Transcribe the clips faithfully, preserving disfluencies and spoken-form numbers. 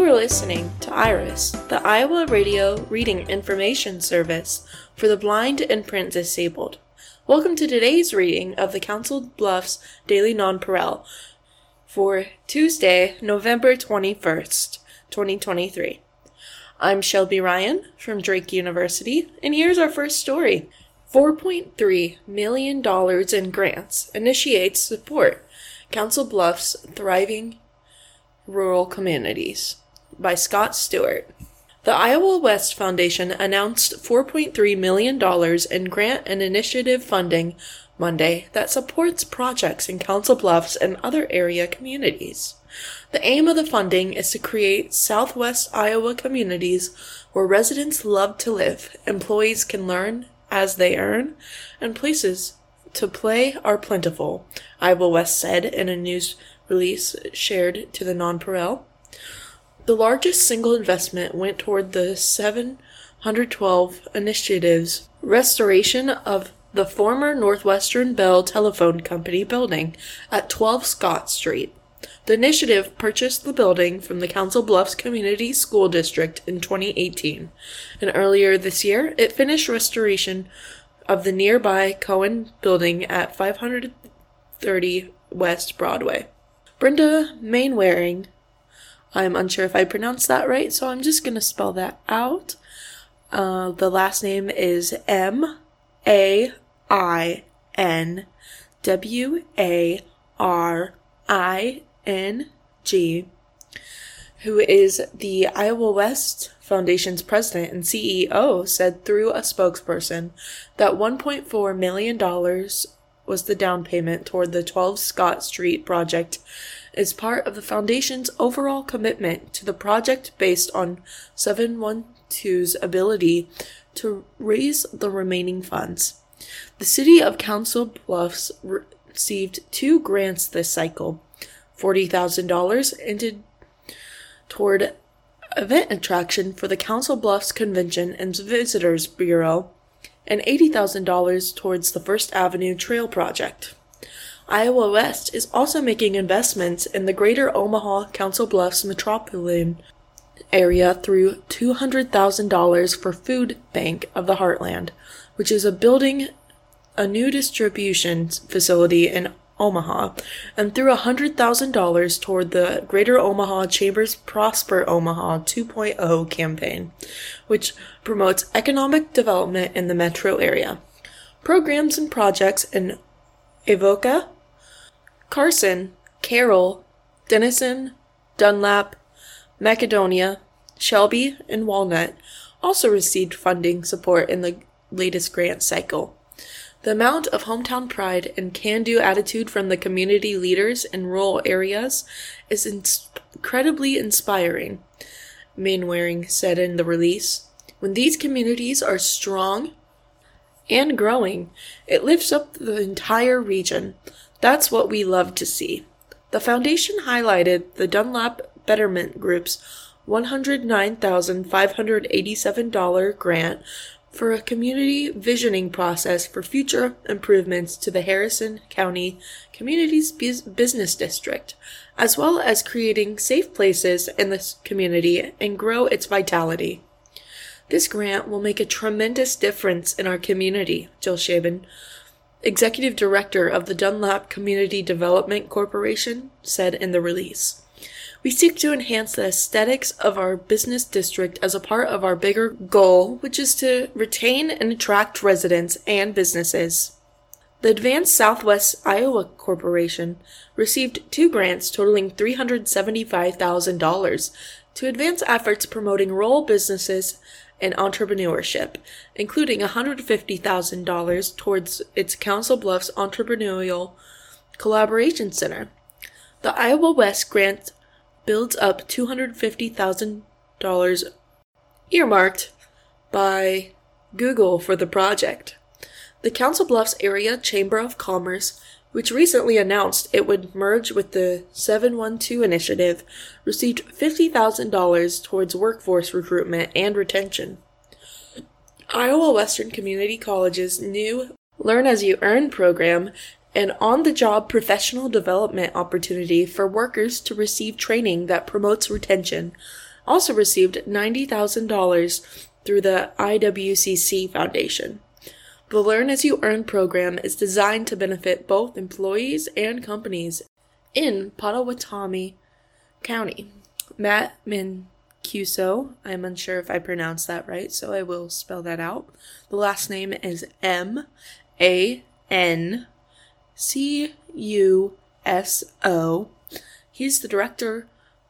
are listening to IRIS, the Iowa Radio Reading Information Service for the blind and print disabled. Welcome to today's reading of the Council Bluffs Daily Nonpareil for Tuesday, November twenty-first, twenty twenty-three. I'm Shelby Ryan from Drake University, and here's our first story. four point three million dollars in grants initiates support Council Bluffs Thriving Rural Communities by Scott Stewart. The Iowa West Foundation announced four point three million dollars in grant and initiative funding Monday that supports projects in Council Bluffs and other area communities. The aim of the funding is to create Southwest Iowa communities where residents love to live, employees can learn as they earn, and places to play are plentiful, Iowa West said in a news release shared to the Nonpareil. The largest single investment went toward the seven hundred twelve initiative's restoration of the former Northwestern Bell Telephone Company building at twelve Scott Street. The initiative purchased the building from the Council Bluffs Community School District in twenty eighteen, and earlier this year it finished restoration of the nearby Cohen building at five thirty West Broadway. Brenda Mainwaring, I'm unsure if I pronounced that right, so I'm just going to spell that out. Uh, the last name is M A I N W A R I N G, who is the Iowa West Foundation's president and C E O, said through a spokesperson that one point four million dollars was the down payment toward the twelve Scott Street project as part of the foundation's overall commitment to the project based on seven one two's ability to raise the remaining funds. The City of Council Bluffs received two grants this cycle, forty thousand dollars into toward event attraction for the Council Bluffs Convention and Visitors Bureau, and eighty thousand dollars towards the First Avenue Trail project. Iowa West is also making investments in the greater Omaha Council Bluffs metropolitan area through two hundred thousand dollars for Food Bank of the Heartland, which is a building a new distribution facility in Omaha, and through one hundred thousand dollars toward the Greater Omaha Chambers Prosper Omaha two point oh campaign, which promotes economic development in the metro area. Programs and projects in Avoca, Carson, Carroll, Denison, Dunlap, Macedonia, Shelby, and Walnut also received funding support in the latest grant cycle. The amount of hometown pride and can-do attitude from the community leaders in rural areas is incredibly inspiring, Mainwaring said in the release. When these communities are strong and growing, it lifts up the entire region. That's what we love to see. The foundation highlighted the Dunlap Betterment Group's one hundred nine thousand five hundred eighty-seven dollars grant for a community visioning process for future improvements to the Harrison County Community's Business District, as well as creating safe places in this community and grow its vitality. This grant will make a tremendous difference in our community, Jill Shaban, Executive Director of the Dunlap Community Development Corporation, said in the release. We seek to enhance the aesthetics of our business district as a part of our bigger goal, which is to retain and attract residents and businesses. The Advanced Southwest Iowa Corporation received two grants totaling three hundred seventy-five thousand dollars to advance efforts promoting rural businesses and entrepreneurship, including one hundred fifty thousand dollars towards its Council Bluffs Entrepreneurial Collaboration Center. The Iowa West grant builds up two hundred fifty thousand dollars earmarked by Google for the project. The Council Bluffs Area Chamber of Commerce, which recently announced it would merge with the seven one two initiative, received fifty thousand dollars towards workforce recruitment and retention. Iowa Western Community College's new Learn as You Earn program an on-the-job professional development opportunity for workers to receive training that promotes retention, also received ninety thousand dollars through the I W C C Foundation. The Learn as You Earn program is designed to benefit both employees and companies in Pottawatomie County. Matt Mancuso, I'm unsure if I pronounced that right, so I will spell that out. The last name is M A N C U S O. He's the director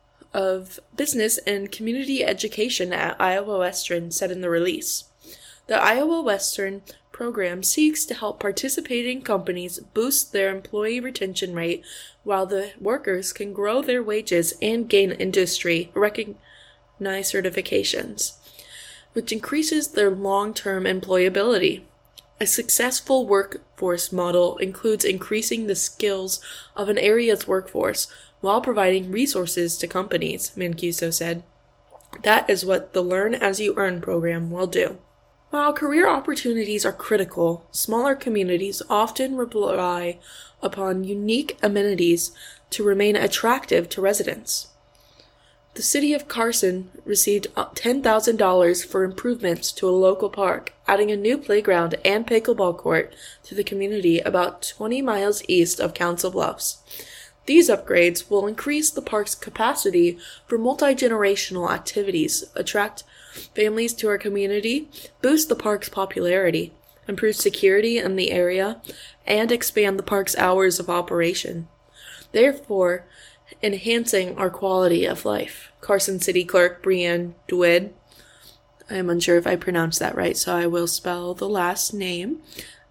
of Business and Community Education at Iowa Western, said in the release. The Iowa Western program seeks to help participating companies boost their employee retention rate while the workers can grow their wages and gain industry recognized certifications, which increases their long-term employability. A successful workforce model includes increasing the skills of an area's workforce while providing resources to companies, Mancuso said. That is what the Learn as You Earn program will do. While career opportunities are critical, smaller communities often rely upon unique amenities to remain attractive to residents. The city of Carson received ten thousand dollars for improvements to a local park, adding a new playground and pickleball court to the community about twenty miles east of Council Bluffs. These upgrades will increase the park's capacity for multi-generational activities, attract families to our community, boost the park's popularity, improve security in the area, and expand the park's hours of operation, therefore enhancing our quality of life. Carson City Clerk Brianne DeWitt, I am unsure if I pronounced that right, so I will spell the last name,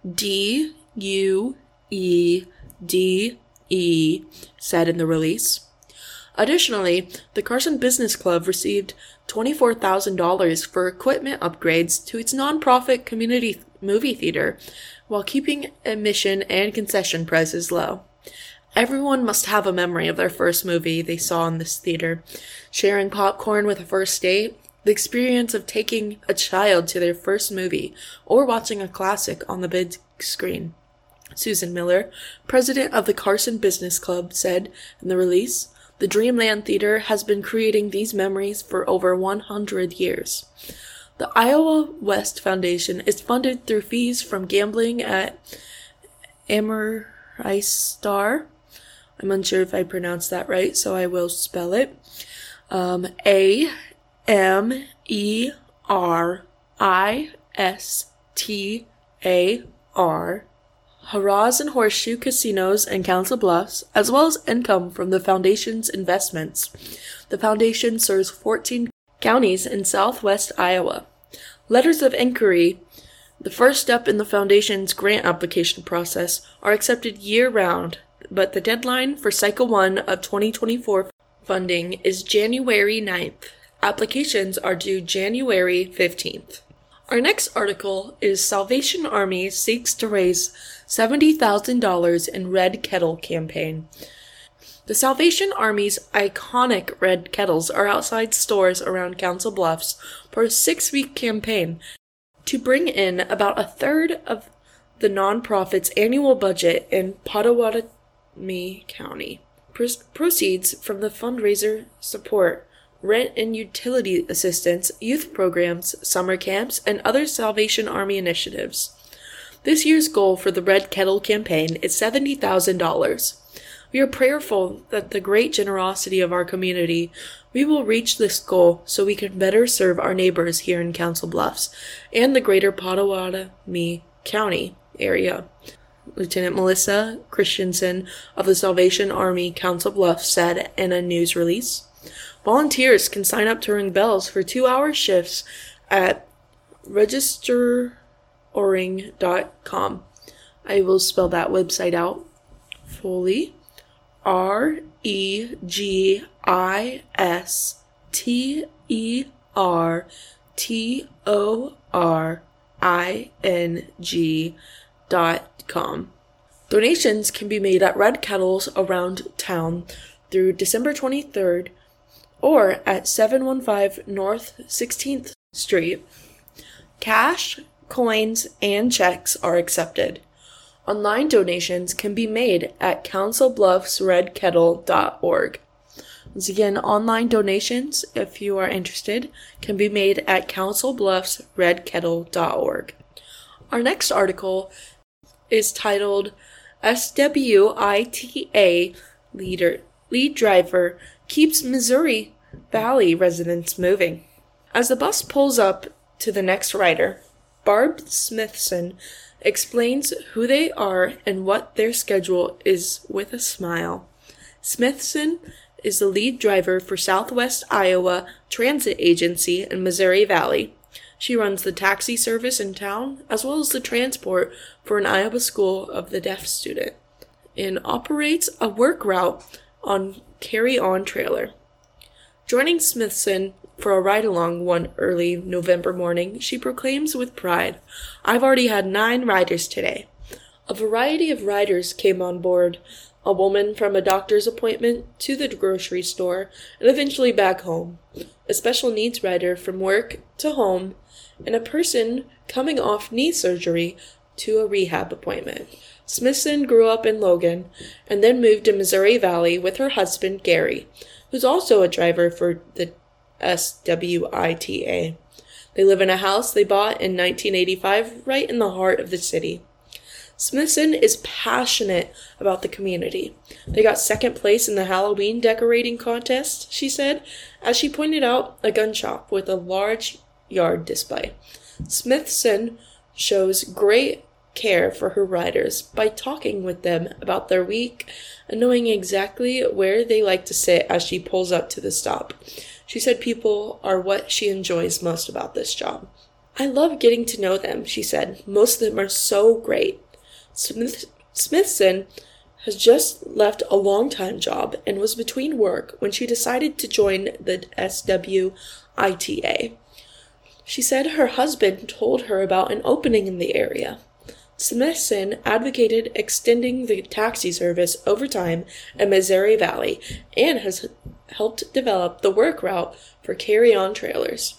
D U E D E, said in the release. Additionally, the Carson Business Club received twenty-four thousand dollars for equipment upgrades to its nonprofit community movie theater, while keeping admission and concession prices low. Everyone must have a memory of their first movie they saw in this theater. Sharing popcorn with a first date, the experience of taking a child to their first movie, or watching a classic on the big screen. Susan Miller, president of the Carson Business Club, said in the release, "The Dreamland Theater has been creating these memories for over one hundred years. The Iowa West Foundation is funded through fees from gambling at Ameristar." I'm unsure if I pronounced that right, so I will spell it. Um, A M E R I S T A R. Harrah's and Horseshoe Casinos in Council Bluffs, as well as income from the Foundation's investments. The Foundation serves fourteen counties in southwest Iowa. Letters of inquiry, the first step in the Foundation's grant application process, are accepted year-round, but the deadline for Cycle one of twenty twenty-four funding is January ninth. Applications are due January fifteenth. Our next article is Salvation Army seeks to raise seventy thousand dollars in Red Kettle campaign. The Salvation Army's iconic red kettles are outside stores around Council Bluffs for a six-week campaign to bring in about a third of the nonprofit's annual budget in Pottawatomie County. Proceeds from the fundraiser support rent and utility assistance, youth programs, summer camps, and other Salvation Army initiatives. This year's goal for the Red Kettle campaign is seventy thousand dollars. We are prayerful that the great generosity of our community, we will reach this goal so we can better serve our neighbors here in Council Bluffs and the greater Pottawatomie County area. Lieutenant Melissa Christensen of the Salvation Army Council Bluffs said in a news release. Volunteers can sign up to ring bells for two-hour shifts at register oring dot com. I will spell that website out fully. R E G I S T E R T O R I N G dot com. Donations can be made at Red Kettles around town through December twenty-third or at seven one five North sixteenth Street. Cash, coins, and checks are accepted. Online donations can be made at council bluffs red kettle dot org. Once again, online donations, if you are interested, can be made at council bluffs red kettle dot org. Our next article is titled S W I T A leader, lead driver keeps Missouri Valley residents moving. As the bus pulls up to the next rider, Barb Smithson explains who they are and what their schedule is with a smile. Smithson is the lead driver for Southwest Iowa Transit Agency in Missouri Valley. She runs the taxi service in town, as well as the transport for an Iowa School of the Deaf student, and operates a work route on Carry On trailer. Joining Smithson for a ride-along one early November morning, she proclaims with pride, "I've already had nine riders today." A variety of riders came on board, a woman from a doctor's appointment to the grocery store, and eventually back home, a special needs rider from work to home, and a person coming off knee surgery to a rehab appointment. Smithson grew up in Logan and then moved to Missouri Valley with her husband, Gary, who's also a driver for the S W I T A. They live in a house they bought in nineteen eighty-five right in the heart of the city. Smithson is passionate about the community. They got second place in the Halloween decorating contest, she said, as she pointed out a gun shop with a large yard display. Smithson shows great care for her riders by talking with them about their week and knowing exactly where they like to sit as she pulls up to the stop. She said people are what she enjoys most about this job. "I love getting to know them," she said. "Most of them are so great." Smith- Smithson has just left a long-time job and was between work when she decided to join the S W I T A. She said her husband told her about an opening in the area. Smithson advocated extending the taxi service over time in Missouri Valley and has helped develop the work route for Carry On trailers.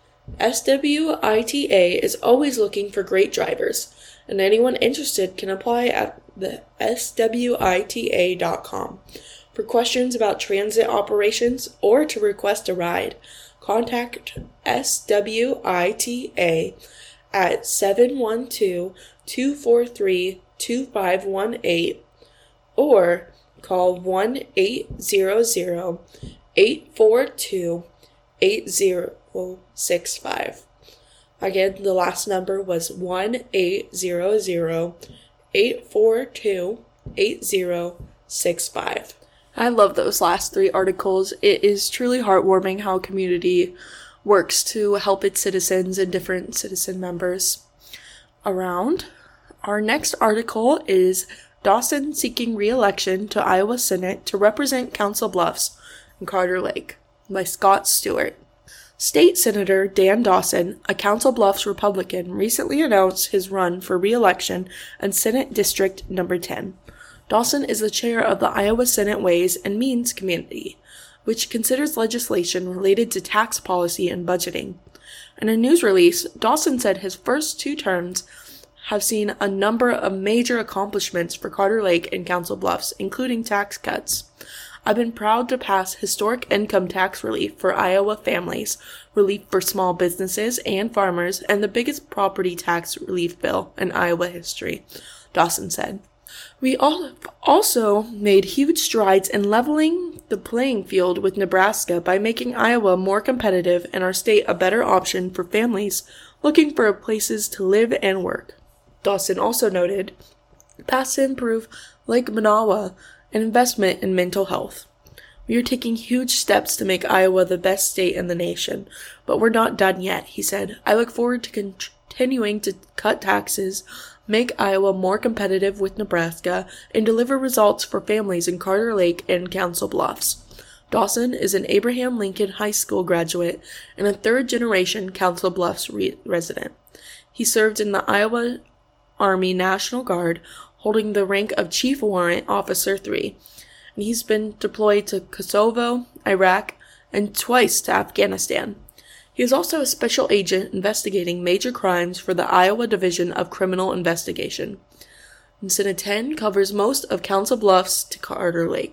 S W I T A is always looking for great drivers, and anyone interested can apply at the S W I T A dot com. For questions about transit operations or to request a ride, contact S W I T A at seven one two, two four three, two five one eight or call one eight hundred, eight four two, eight zero six five. Again, the last number was one eight hundred, eight four two, eight zero six five. I love those last three articles. It is truly heartwarming how a community works to help its citizens and different citizen members around. Our next article is Dawson seeking re-election to Iowa Senate to represent Council Bluffs and Carter Lake by Scott Stewart. State Senator Dan Dawson, a Council Bluffs Republican, recently announced his run for re-election in Senate District Number ten. Dawson is the chair of the Iowa Senate Ways and Means Committee, which considers legislation related to tax policy and budgeting. In a news release, Dawson said his first two terms have seen a number of major accomplishments for Carter Lake and Council Bluffs, including tax cuts. "I've been proud to pass historic income tax relief for Iowa families, relief for small businesses and farmers, and the biggest property tax relief bill in Iowa history," Dawson said. "We all also made huge strides in leveling the playing field with Nebraska by making Iowa more competitive and our state a better option for families looking for places to live and work." Dawson also noted, "Passed to improve Lake Manawa and investment in mental health. We are taking huge steps to make Iowa the best state in the nation, but we're not done yet," he said. "I look forward to continuing to cut taxes, make Iowa more competitive with Nebraska, and deliver results for families in Carter Lake and Council Bluffs." Dawson is an Abraham Lincoln High School graduate and a third-generation Council Bluffs re- resident. He served in the Iowa Army National Guard, holding the rank of Chief Warrant Officer three, and he's been deployed to Kosovo, Iraq, and twice to Afghanistan. He is also a special agent investigating major crimes for the Iowa Division of Criminal Investigation. And Senate ten covers most of Council Bluffs to Carter Lake.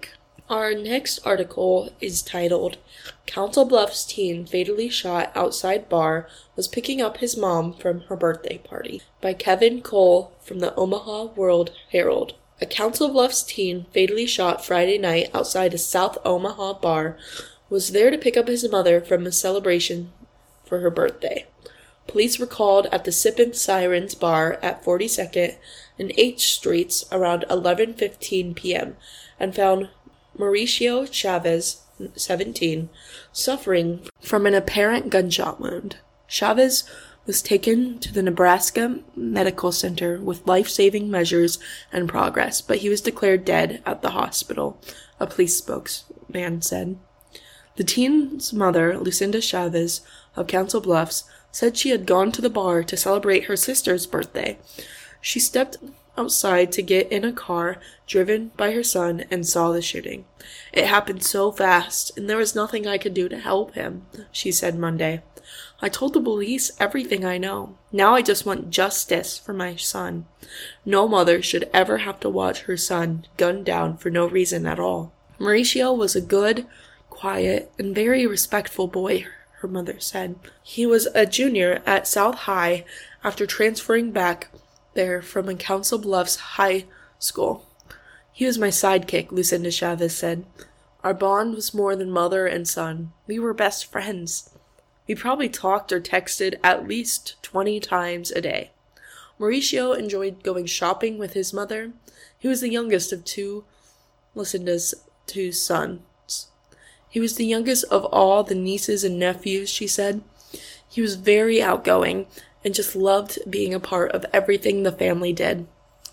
Our next article is titled, Council Bluffs Teen Fatally Shot Outside Bar Was Picking Up His Mom from Her Birthday Party, by Kevin Cole from the Omaha World Herald. A Council Bluffs teen fatally shot Friday night outside a South Omaha bar was there to pick up his mother from a celebration for her birthday. Police were called at the Sippin' Sirens bar at forty-second and H Streets around eleven fifteen p.m. and found Mauricio Chavez, seventeen, suffering from an apparent gunshot wound. Chavez was taken to the Nebraska Medical Center with life-saving measures and progress, but he was declared dead at the hospital, a police spokesman said. The teen's mother, Lucinda Chavez of Council Bluffs, said she had gone to the bar to celebrate her sister's birthday. She stepped outside to get in a car driven by her son and saw the shooting. It happened so fast, and there was nothing I could do to help him, she said Monday. I told the police everything I know. Now I just want justice for my son. No mother should ever have to watch her son gunned down for no reason at all. Mauricio was a good, quiet, and very respectful boy, her mother said. He was a junior at South High after transferring back there from a Council Bluffs high school. He was my sidekick, Lucinda Chavez said. Our bond was more than mother and son. We were best friends. We probably talked or texted at least twenty times a day. Mauricio enjoyed going shopping with his mother. He was the youngest of two, Lucinda's two sons. He was the youngest of all the nieces and nephews, she said. He was very outgoing and just loved being a part of everything the family did.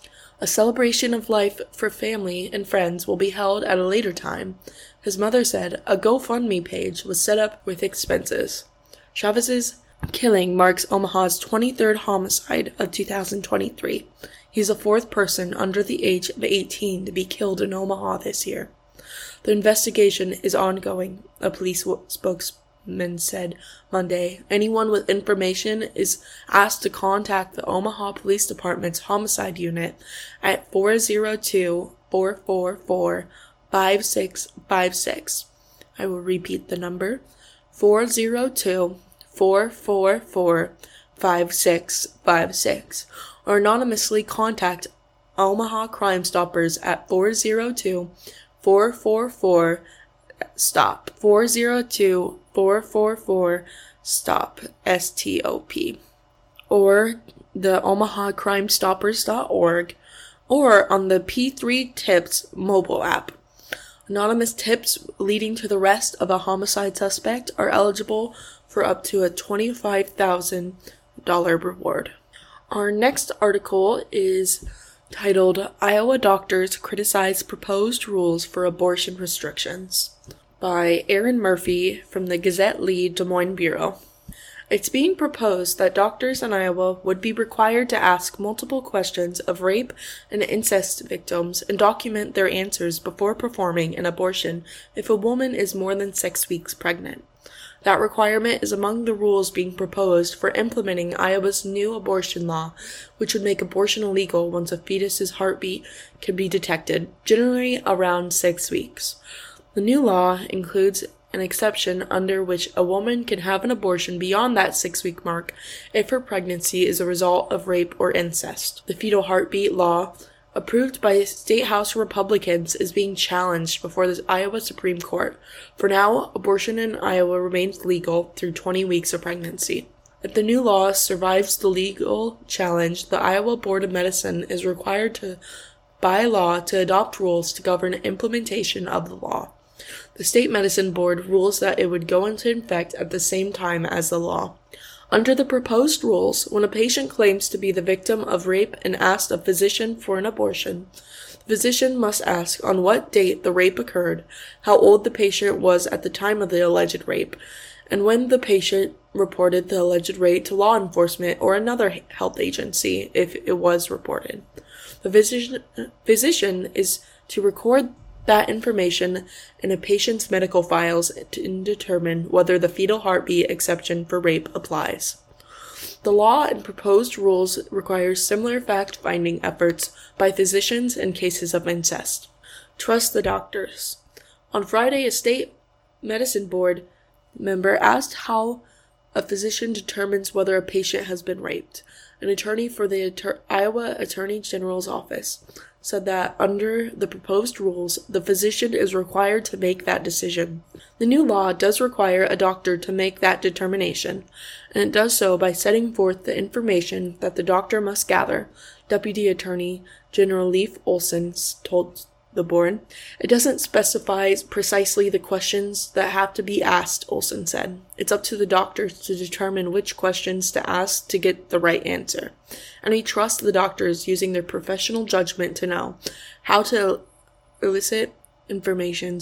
A celebration of life for family and friends will be held at a later time. His mother said a GoFundMe page was set up with expenses. Chavez's killing marks Omaha's twenty-third homicide of two thousand twenty-three. He's the fourth person under the age of eighteen to be killed in Omaha this year. The investigation is ongoing, a police spokesman said Monday. Anyone with information is asked to contact the Omaha Police Department's homicide unit at four oh two, four four four, five six five six. I will repeat the number. four oh two, four four four, five six five six, or anonymously contact Omaha Crime Stoppers at four oh two, four four four, stop, four oh two, four four four, stop, S T O P, or the omaha crime stoppers dot org, or on the P three Tips mobile app. Anonymous tips leading to the arrest of a homicide suspect are eligible for up to a twenty-five thousand dollars reward. Our next article is titled, Iowa Doctors Criticize Proposed Rules for Abortion Restrictions, by Aaron Murphy from the Gazette-Lead Des Moines Bureau. It's being proposed that doctors in Iowa would be required to ask multiple questions of rape and incest victims and document their answers before performing an abortion if a woman is more than six weeks pregnant. That requirement is among the rules being proposed for implementing Iowa's new abortion law, which would make abortion illegal once a fetus's heartbeat can be detected, generally around six weeks. The new law includes an exception under which a woman can have an abortion beyond that six-week mark if her pregnancy is a result of rape or incest. The fetal heartbeat law, approved by State House Republicans, is being challenged before the Iowa Supreme Court. For now, abortion in Iowa remains legal through twenty weeks of pregnancy. If the new law survives the legal challenge, the Iowa Board of Medicine is required to, by law, to adopt rules to govern implementation of the law. The State Medicine Board rules that it would go into effect at the same time as the law. Under the proposed rules, when a patient claims to be the victim of rape and asks a physician for an abortion, the physician must ask on what date the rape occurred, how old the patient was at the time of the alleged rape, and when the patient reported the alleged rape to law enforcement or another health agency if it was reported. The physician, physician is to record that information in a patient's medical files to determine whether the fetal heartbeat exception for rape applies. The law and proposed rules require similar fact-finding efforts by physicians in cases of incest. Trust the doctors. On Friday, a state medicine board member asked how a physician determines whether a patient has been raped. An attorney for the Atter- Iowa Attorney General's office said that under the proposed rules, the physician is required to make that decision. The new law does require a doctor to make that determination, and it does so by setting forth the information that the doctor must gather, Deputy Attorney General Leif Olson told the board. It doesn't specify precisely the questions that have to be asked, Olson said. It's up to the doctors to determine which questions to ask to get the right answer. And we trust the doctors using their professional judgment to know how to elicit information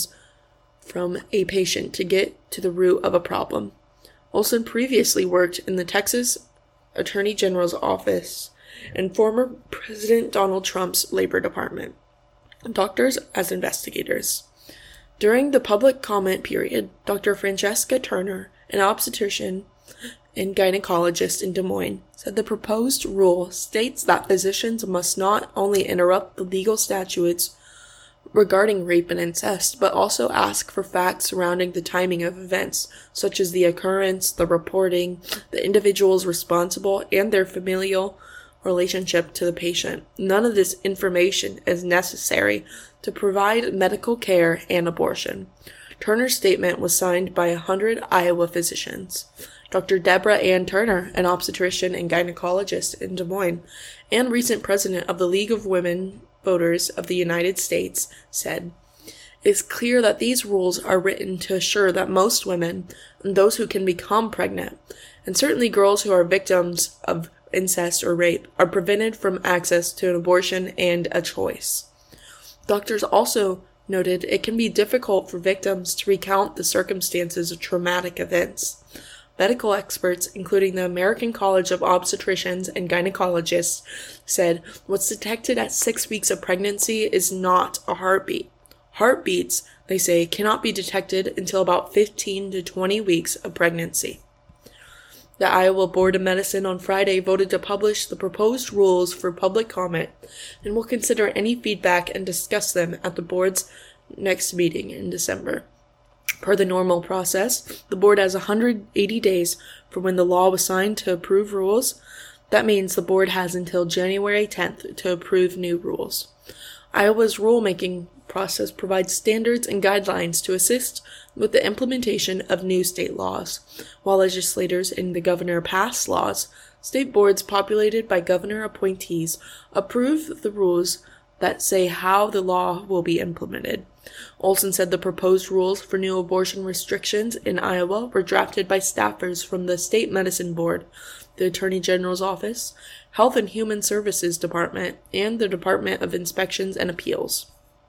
from a patient to get to the root of a problem. Olson previously worked in the Texas Attorney General's office and former President Donald Trump's Labor Department. Doctors as investigators. During the public comment period, Doctor Francesca Turner, an obstetrician and gynecologist in Des Moines, said the proposed rule states that physicians must not only interrupt the legal statutes regarding rape and incest, but also ask for facts surrounding the timing of events, such as the occurrence, the reporting, the individuals responsible, and their familial relationship to the patient. None of this information is necessary to provide medical care and abortion. Turner's statement was signed by one hundred Iowa physicians. Doctor Deborah Ann Turner, an obstetrician and gynecologist in Des Moines, and recent president of the League of Women Voters of the United States, said, "It is clear that these rules are written to assure that most women, and those who can become pregnant, and certainly girls who are victims of incest or rape, are prevented from access to an abortion and a choice." Doctors also noted it can be difficult for victims to recount the circumstances of traumatic events. Medical experts, including the American College of Obstetricians and Gynecologists, said what's detected at six weeks of pregnancy is not a heartbeat. Heartbeats, they say, cannot be detected until about fifteen to twenty weeks of pregnancy. The Iowa Board of Medicine on Friday voted to publish the proposed rules for public comment and will consider any feedback and discuss them at the board's next meeting in December. Per the normal process, the board has one hundred eighty days from when the law was signed to approve rules. That means the board has until January tenth to approve new rules. Iowa's rulemaking process provides standards and guidelines to assist with the implementation of new state laws. While legislators and the governor pass laws, state boards populated by governor appointees approve the rules that say how the law will be implemented. Olson said the proposed rules for new abortion restrictions in Iowa were drafted by staffers from the State Medicine Board, the Attorney General's Office, Health and Human Services Department, and the Department of Inspections and Appeals.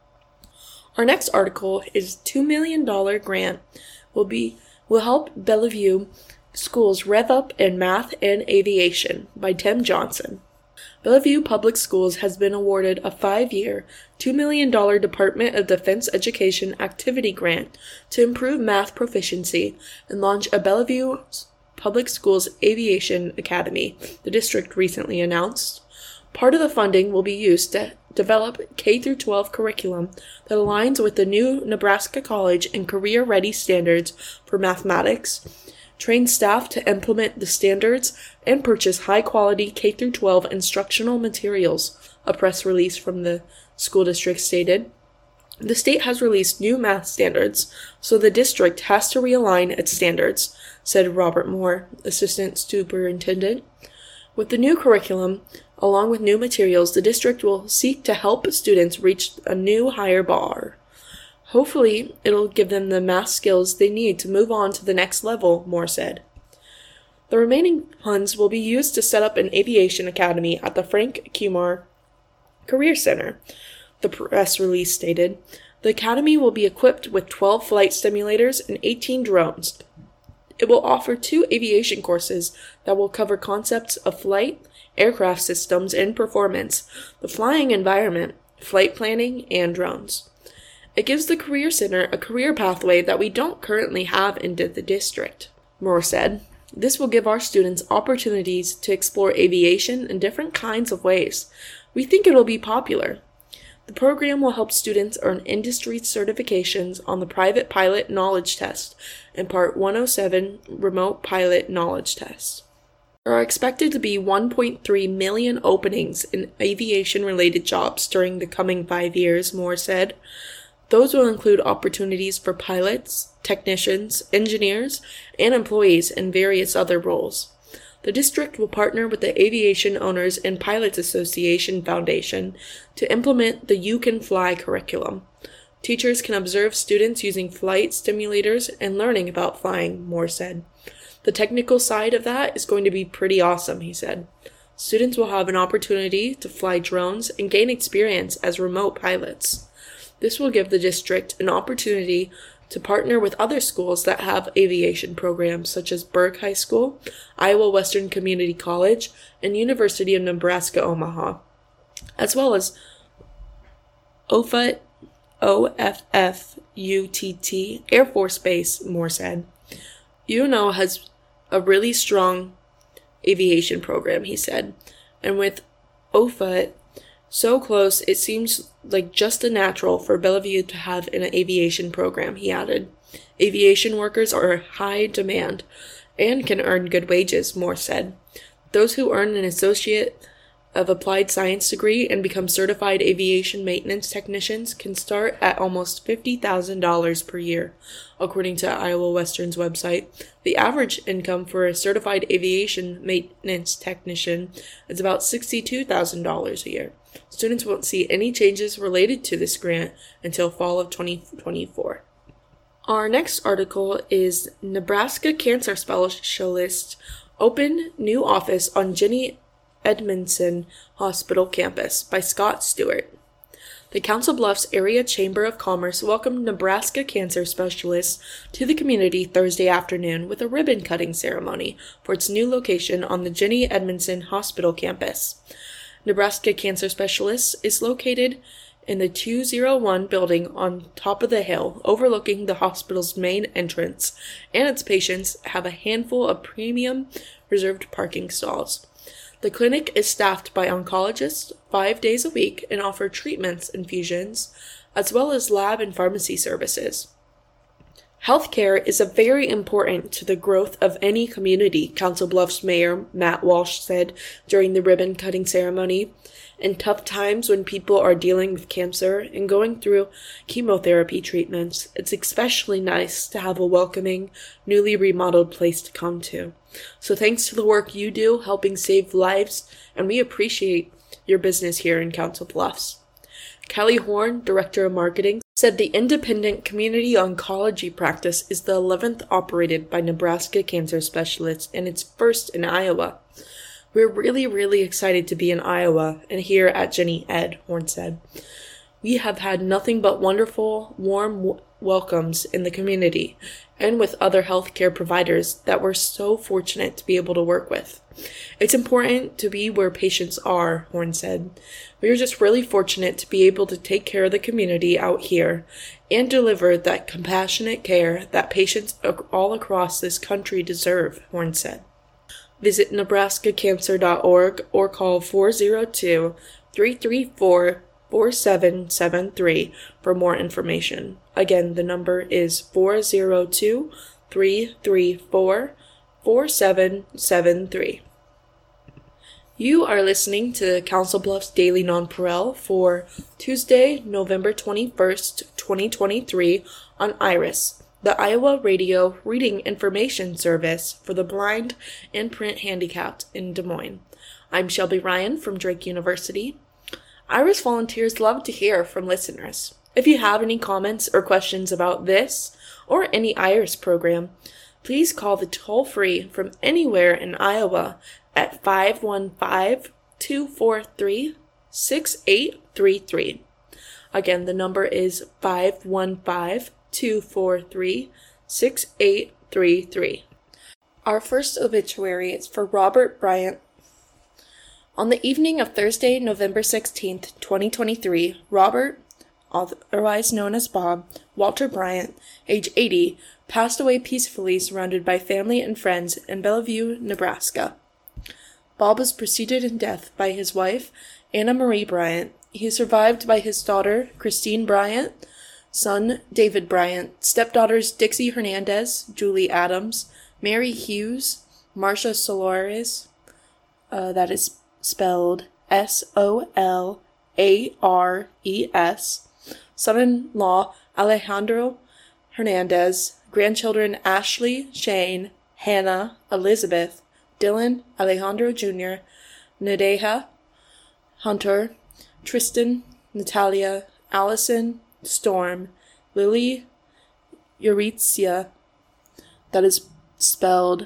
Our next article is two million dollars grant will be will help Bellevue schools rev up in math and aviation by Tim Johnson. Bellevue Public Schools has been awarded a five-year, two million dollars Department of Defense Education activity grant to improve math proficiency and launch a Bellevue Public Schools Aviation Academy, the district recently announced. Part of the funding will be used to develop K through twelve curriculum that aligns with the new Nebraska College and Career Ready standards for mathematics, train staff to implement the standards, and purchase high-quality K through twelve instructional materials, a press release from the school district stated. The state has released new math standards, so the district has to realign its standards, said Robert Moore, assistant superintendent. With the new curriculum, along with new materials, the district will seek to help students reach a new higher bar. Hopefully, it'll give them the math skills they need to move on to the next level, Moore said. The remaining funds will be used to set up an aviation academy at the Frank Kumar Career Center, the press release stated. The academy will be equipped with twelve flight simulators and eighteen drones. It will offer two aviation courses that will cover concepts of flight, aircraft systems and performance, the flying environment, flight planning, and drones. It gives the Career Center a career pathway that we don't currently have in the district, Moore said. This will give our students opportunities to explore aviation in different kinds of ways. We think it'll be popular. The program will help students earn industry certifications on the Private Pilot Knowledge Test and Part one oh seven Remote Pilot Knowledge Test. There are expected to be one point three million openings in aviation-related jobs during the coming five years, Moore said. Those will include opportunities for pilots, technicians, engineers, and employees in various other roles. The district will partner with the Aviation Owners and Pilots Association Foundation to implement the You Can Fly curriculum. Teachers can observe students using flight simulators and learning about flying, Moore said. The technical side of that is going to be pretty awesome, he said. Students will have an opportunity to fly drones and gain experience as remote pilots. This will give the district an opportunity to partner with other schools that have aviation programs such as Berg High School, Iowa Western Community College, and University of Nebraska-Omaha, as well as O F U T, O F F U T T Air Force Base, Moore said. U N O has a really strong aviation program, he said, and with O F U T so close, it seems like just a natural for Bellevue to have an aviation program, he added. Aviation workers are in high demand and can earn good wages, Moore said. Those who earn an Associate of Applied Science degree and become certified aviation maintenance technicians can start at almost fifty thousand dollars per year, according to Iowa Western's website. The average income for a certified aviation maintenance technician is about sixty-two thousand dollars a year. Students won't see any changes related to this grant until fall of twenty twenty-four. Our next article is Nebraska Cancer Specialist Open New Office on Jenny Edmondson Hospital Campus by Scott Stewart. The Council Bluffs Area Chamber of Commerce welcomed Nebraska cancer specialists to the community Thursday afternoon with a ribbon-cutting ceremony for its new location on the Jenny Edmondson Hospital campus. Nebraska Cancer Specialists is located in the two oh one building on top of the hill, overlooking the hospital's main entrance, and its patients have a handful of premium reserved parking stalls. The clinic is staffed by oncologists five days a week and offer treatments, infusions, as well as lab and pharmacy services. Healthcare is a very important to the growth of any community, Council Bluffs Mayor Matt Walsh said during the ribbon-cutting ceremony. In tough times when people are dealing with cancer and going through chemotherapy treatments, it's especially nice to have a welcoming, newly remodeled place to come to. So thanks to the work you do helping save lives, and we appreciate your business here in Council Bluffs. Kelly Horn, Director of Marketing, said the independent community oncology practice is the eleventh operated by Nebraska Cancer Specialists and its first in Iowa. We're really, really excited to be in Iowa and here at Jenny Ed, Horn said. We have had nothing but wonderful, warm w- welcomes in the community and with other healthcare providers that we're so fortunate to be able to work with. It's important to be where patients are, Horn said. We are just really fortunate to be able to take care of the community out here and deliver that compassionate care that patients all across this country deserve, Horn said. Visit nebraska cancer dot org or call four oh two, three three four, four seven seven three for more information. Again, the number is four oh two, three three four, four seven seven three. You are listening to Council Bluffs Daily Nonpareil for Tuesday, November twenty-first, twenty twenty-three on IRIS, the Iowa Radio Reading Information Service for the blind and print handicapped in Des Moines. I'm Shelby Ryan from Drake University. IRIS volunteers love to hear from listeners. If you have any comments or questions about this or any IRIS program, please call the toll-free from anywhere in Iowa at five one five, two four three, six eight three three. Again, the number is five one five, two four three, six eight three three. Our first obituary is for Robert Bryant. On the evening of Thursday, November sixteenth, twenty twenty-three, Robert, otherwise known as Bob, Walter Bryant, age eighty, passed away peacefully surrounded by family and friends in Bellevue, Nebraska. Bob was preceded in death by his wife, Anna Marie Bryant, He is survived by his daughter, Christine Bryant, son, David Bryant, stepdaughters, Dixie Hernandez, Julie Adams, Mary Hughes, Marcia Solares, uh, that is spelled S O L A R E S, son-in-law, Alejandro Hernandez, grandchildren, Ashley, Shane, Hannah, Elizabeth, Dylan, Alejandro Junior, Nadeja, Hunter, Tristan, Natalia, Allison, Storm, Lily, Eurytzia, that is spelled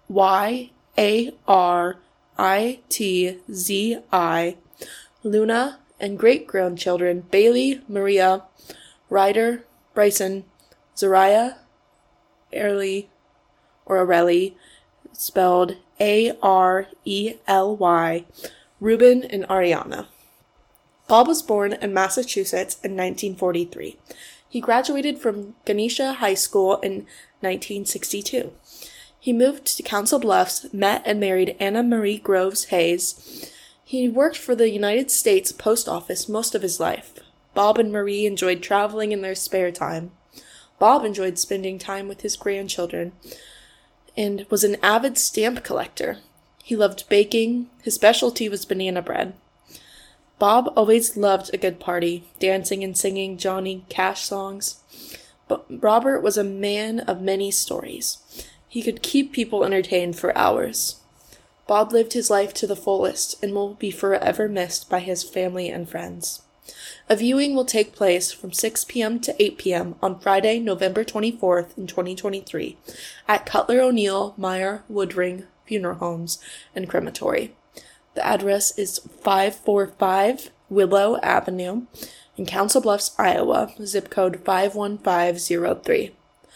Y A R I T Z I, Luna, and great-grandchildren, Bailey, Maria, Ryder, Bryson, Zariah, Arely, or Arely, spelled A R E L Y, Ruben, and Ariana. Bob was born in Massachusetts in nineteen forty-three. He graduated from Ganesha High School in nineteen sixty-two. He moved to Council Bluffs, met and married Anna Marie Groves Hayes. He worked for the United States Post Office most of his life. Bob and Marie enjoyed traveling in their spare time. Bob enjoyed spending time with his grandchildren and was an avid stamp collector. He loved baking. His specialty was banana bread. Bob always loved a good party, dancing and singing Johnny Cash songs. But Robert was a man of many stories. He could keep people entertained for hours. Bob lived his life to the fullest and will be forever missed by his family and friends. A viewing will take place from six p.m. to eight p.m. on Friday, November twenty-fourth in twenty twenty-three at Cutler O'Neill Meyer Woodring Funeral Homes and Crematory. The address is five forty-five Willow Avenue in Council Bluffs, Iowa, zip code five one five zero three.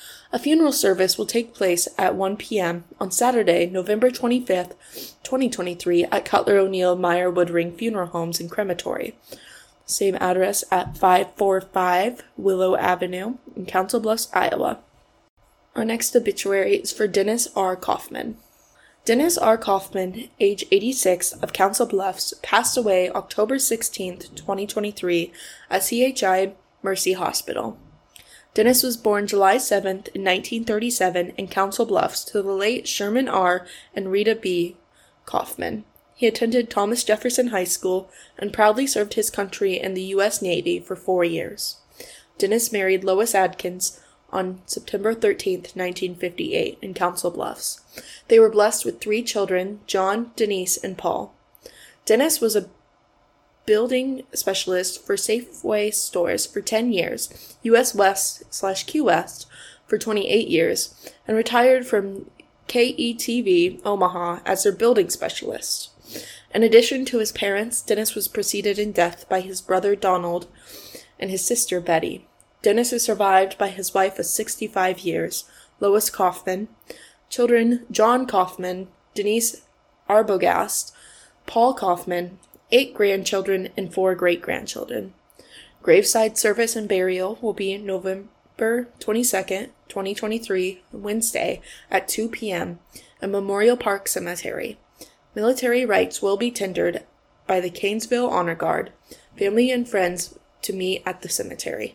A funeral service will take place at one p.m. on Saturday, November twenty-fifth, twenty twenty-three at Cutler O'Neill Meyer Woodring Funeral Homes and Crematory. Same address at five forty-five Willow Avenue in Council Bluffs, Iowa. Our next obituary is for Dennis R. Kaufman. Dennis R. Kaufman, age eighty-six, of Council Bluffs, passed away October sixteenth, twenty twenty-three at C H I Mercy Hospital. Dennis was born July seventh in nineteen thirty-seven in Council Bluffs to the late Sherman R. and Rita B. Kaufman. He attended Thomas Jefferson High School and proudly served his country in the U S Navy for four years. Dennis married Lois Adkins on September thirteenth, nineteen fifty-eight, in Council Bluffs. They were blessed with three children, John, Denise, and Paul. Dennis was a building specialist for Safeway stores for ten years, U S West slash Q West for twenty-eight years, and retired from K E T V Omaha as their building specialist. In addition to his parents, Dennis was preceded in death by his brother Donald and his sister Betty. Dennis is survived by his wife of sixty-five years, Lois Kaufman, children John Kaufman, Denise Arbogast, Paul Kaufman, eight grandchildren, and four great-grandchildren. Graveside service and burial will be November twenty-second, twenty twenty-three, Wednesday, at two p.m. at Memorial Park Cemetery. Military rights will be tendered by the Canesville Honor Guard. Family and friends to meet at the cemetery.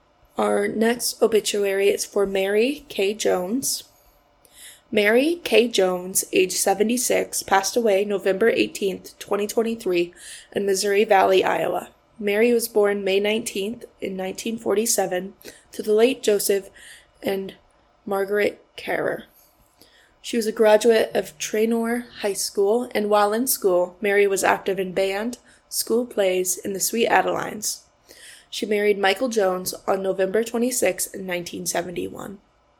Our next obituary is for Mary K. Jones. Mary K. Jones, age seventy-six, passed away November eighteenth, twenty twenty-three, in Missouri Valley, Iowa. Mary was born May nineteenth in nineteen forty-seven to the late Joseph and Margaret Carrer. She was a graduate of Traynor High School, and while in school, Mary was active in band, school plays, and the Sweet Adelines. She married Michael Jones on November twenty-sixth in nineteen seventy-one.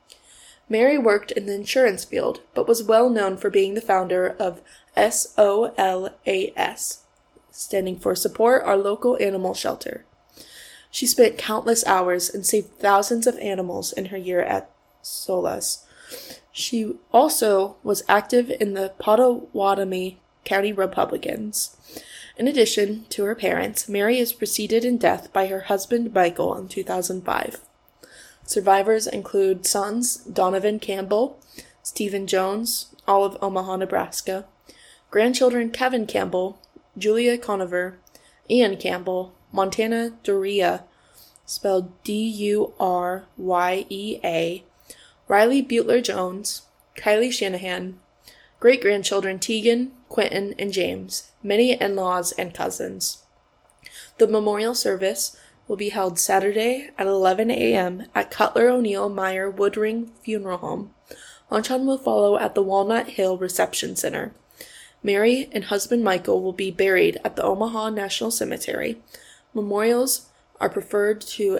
Mary worked in the insurance field, but was well known for being the founder of S O L A S, standing for Support Our Local Animal Shelter. She spent countless hours and saved thousands of animals in her year at SOLAS. She also was active in the Pottawatomie County Republicans. In addition to her parents, Mary is preceded in death by her husband Michael in two thousand five. Survivors include sons Donovan Campbell, Stephen Jones, all of Omaha, Nebraska, grandchildren Kevin Campbell, Julia Conover, Ian Campbell, Montana Duryea, spelled D U R Y E A, Riley Butler-Jones, Kylie Shanahan, great-grandchildren Tegan, Quentin, and James, many in-laws and cousins. The memorial service will be held Saturday at eleven a.m. at Cutler O'Neill Meyer Woodring Funeral Home. Luncheon will follow at the Walnut Hill Reception Center. Mary and husband Michael will be buried at the Omaha National Cemetery. Memorials are preferred to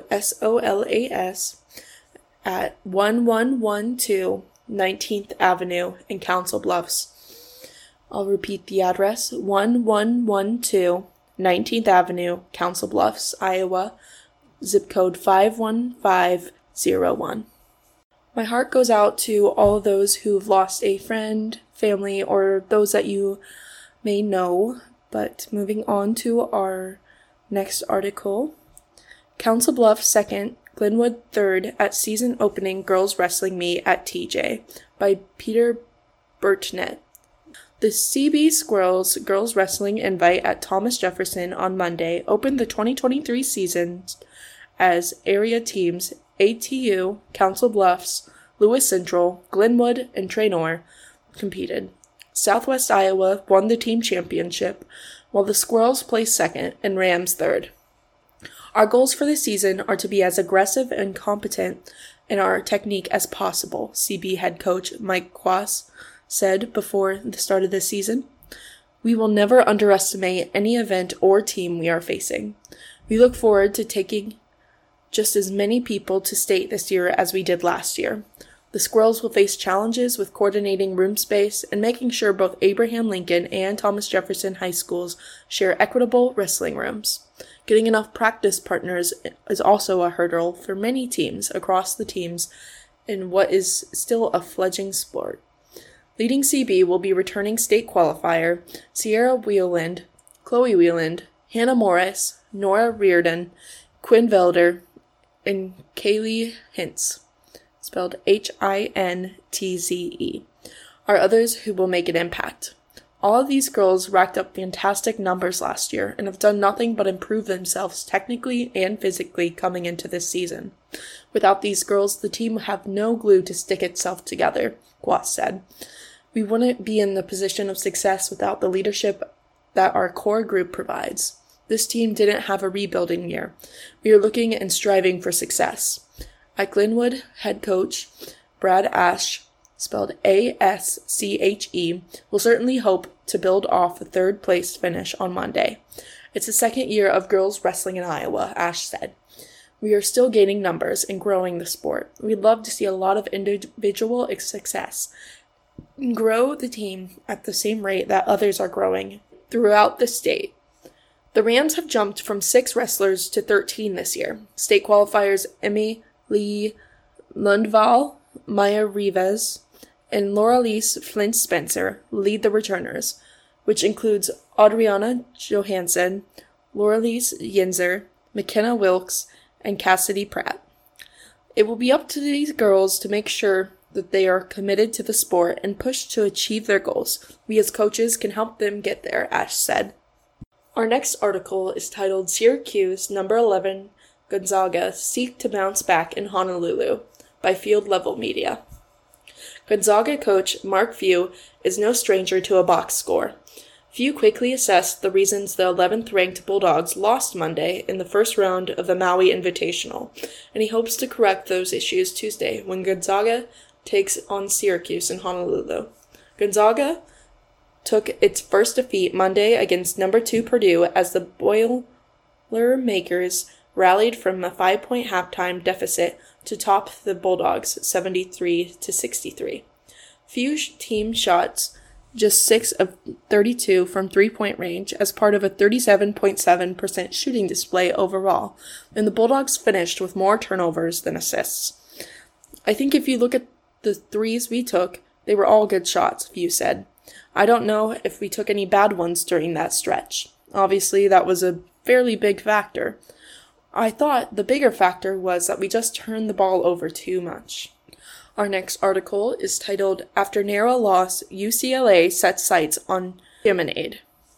SOLAS at eleven twelve nineteenth Avenue in Council Bluffs. I'll repeat the address, eleven twelve nineteenth Avenue, Council Bluffs, Iowa, zip code five one five zero one. My heart goes out to all of those who've lost a friend, family, or those that you may know. But moving on to our next article. Council Bluffs second, Glenwood third at season opening girls wrestling meet at T J by Peter Birchnet. The C B Squirrels girls wrestling invite at Thomas Jefferson on Monday opened the twenty twenty-three season as area teams A T U, Council Bluffs, Lewis Central, Glenwood, and Traynor competed. Southwest Iowa won the team championship, while the Squirrels placed second and Rams third. Our goals for the season are to be as aggressive and competent in our technique as possible, C B head coach Mike Quas said before the start of the season. We will never underestimate any event or team we are facing. We look forward to taking just as many people to state this year as we did last year. The Squirrels will face challenges with coordinating room space and making sure both Abraham Lincoln and Thomas Jefferson high schools share equitable wrestling rooms. Getting enough practice partners is also a hurdle for many teams across the teams in what is still a fledgling sport. Leading C B will be returning state qualifier Sierra Wieland, Chloe Wieland, Hannah Morris, Nora Reardon, Quinn Velder, and Kaylee Hintz, spelled H I N T Z E, are others who will make an impact. All of these girls racked up fantastic numbers last year and have done nothing but improve themselves technically and physically coming into this season. Without these girls, the team would have no glue to stick itself together, Quas said. We wouldn't be in the position of success without the leadership that our core group provides. This team didn't have a rebuilding year. We are looking and striving for success. At Glenwood, head coach Brad Ashe, spelled A S C H E, will certainly hope to build off a third-place finish on Monday. It's the second year of girls wrestling in Iowa, Ashe said. We are still gaining numbers and growing the sport. We'd love to see a lot of individual success and grow the team at the same rate that others are growing throughout the state. The Rams have jumped from six wrestlers to thirteen this year. State qualifiers Emmy Lee Lundvall, Maya Rivas, and Laura-Lise Flint Spencer lead the returners, which includes Adriana Johansson, Laura-Lise Yinzer, McKenna Wilkes, and Cassidy Pratt. It will be up to these girls to make sure that they are committed to the sport and push to achieve their goals. We as coaches can help them get there, Ashe said. Our next article is titled Syracuse number eleven Gonzaga Seek to Bounce Back in Honolulu by Field Level Media. Gonzaga coach Mark Few is no stranger to a box score. Few quickly assessed the reasons the eleventh-ranked Bulldogs lost Monday in the first round of the Maui Invitational, and he hopes to correct those issues Tuesday when Gonzaga takes on Syracuse in Honolulu. Gonzaga took its first defeat Monday against number two Purdue as the Boilermakers rallied from a five-point halftime deficit to top the Bulldogs seventy-three to sixty-three. Few team shots just six of thirty-two from three-point range as part of a thirty-seven point seven percent shooting display overall, and the Bulldogs finished with more turnovers than assists. I think if you look at the threes we took, they were all good shots, Few said. I don't know if we took any bad ones during that stretch. Obviously, that was a fairly big factor. I thought the bigger factor was that we just turned the ball over too much. Our next article is titled After Narrow Loss, U C L A Sets Sights on Chaminade.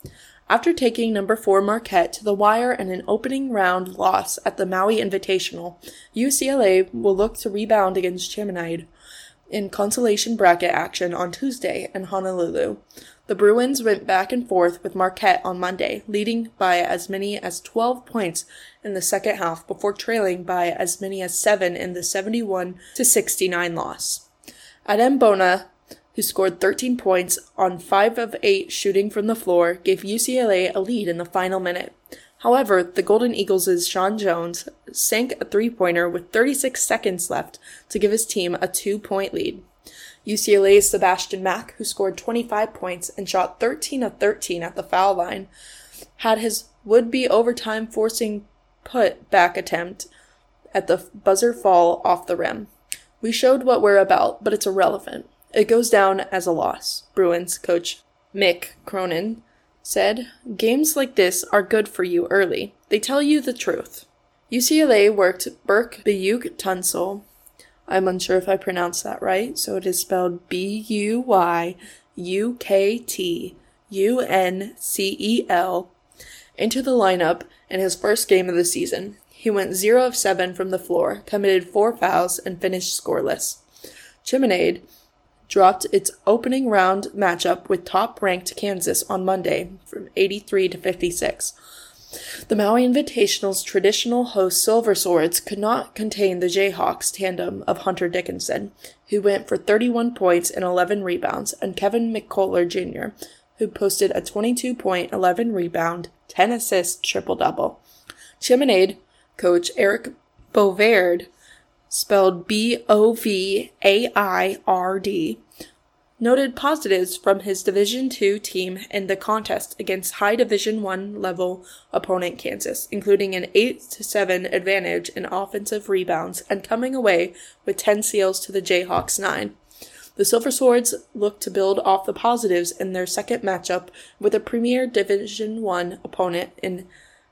After taking number four Marquette to the wire in an opening round loss at the Maui Invitational, U C L A will look to rebound against Chaminade in consolation bracket action on Tuesday in Honolulu. The Bruins went back and forth with Marquette on Monday, leading by as many as twelve points in the second half before trailing by as many as seven in the seventy-one to sixty-nine loss. Adem Bona, who scored thirteen points on five of eight shooting from the floor, gave U C L A a lead in the final minute. However, the Golden Eagles' Sean Jones sank a three-pointer with thirty-six seconds left to give his team a two-point lead. U C L A's Sebastian Mack, who scored twenty-five points and shot thirteen of thirteen at the foul line, had his would-be overtime forcing put-back attempt at the buzzer fall off the rim. We showed what we're about, but it's irrelevant. It goes down as a loss, Bruins coach Mick Cronin said. Games like this are good for you early. They tell you the truth. U C L A worked Burke Buyuk-Tunsil. I'm unsure if I pronounced that right, so it is spelled B U Y U K T U N C E L, into the lineup in his first game of the season. He went zero of seven from the floor, committed four fouls, and finished scoreless. Chaminade dropped its opening round matchup with top-ranked Kansas on Monday from eighty-three to fifty-six. The Maui Invitational's traditional host Silver Swords could not contain the Jayhawks tandem of Hunter Dickinson, who went for thirty-one points and eleven rebounds, and Kevin McCullough Junior, who posted a twenty-two point, eleven rebound, ten assist triple-double. Chaminade coach Eric Bovaird, spelled B O V A I R D, noted positives from his Division two team in the contest against high Division one level opponent Kansas, including an eight to seven advantage in offensive rebounds and coming away with ten steals to the Jayhawks' nine. The Silver Swords look to build off the positives in their second matchup with a premier Division one opponent in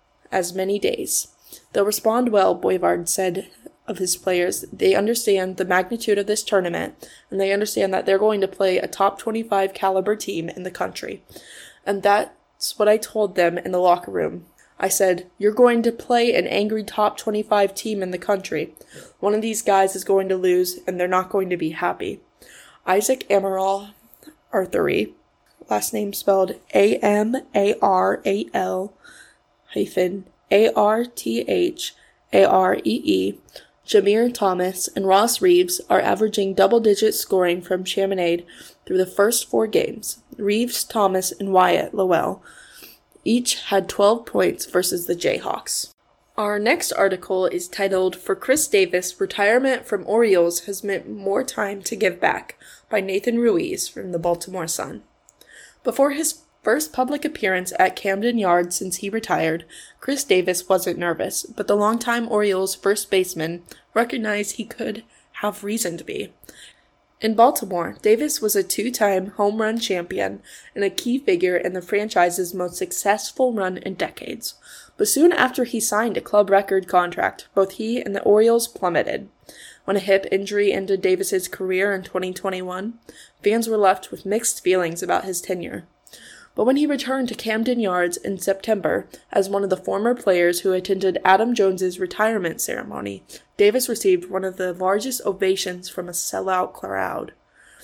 as many days. They'll respond well, Boivard said of his players. They understand the magnitude of this tournament, and they understand that they're going to play a top twenty-five caliber team in the country. And that's what I told them in the locker room. I said, you're going to play an angry top twenty-five team in the country. One of these guys is going to lose, and they're not going to be happy. Isaac Amaral Arthuri, last name spelled A M A R A L hyphen A R T H A R E E, Jameer Thomas, and Ross Reeves are averaging double-digit scoring from Chaminade through the first four games. Reeves, Thomas, and Wyatt Lowell each had twelve points versus the Jayhawks. Our next article is titled, For Chris Davis, Retirement from Orioles Has Meant More Time to Give Back, by Nathan Ruiz from the Baltimore Sun. Before his first public appearance at Camden Yards since he retired, Chris Davis wasn't nervous, but the longtime Orioles first baseman recognized he could have reason to be. In Baltimore, Davis was a two-time home run champion and a key figure in the franchise's most successful run in decades. But soon after he signed a club record contract, both he and the Orioles plummeted. When a hip injury ended Davis's career in twenty twenty-one, fans were left with mixed feelings about his tenure. But when he returned to Camden Yards in September as one of the former players who attended Adam Jones's retirement ceremony, Davis received one of the largest ovations from a sellout crowd.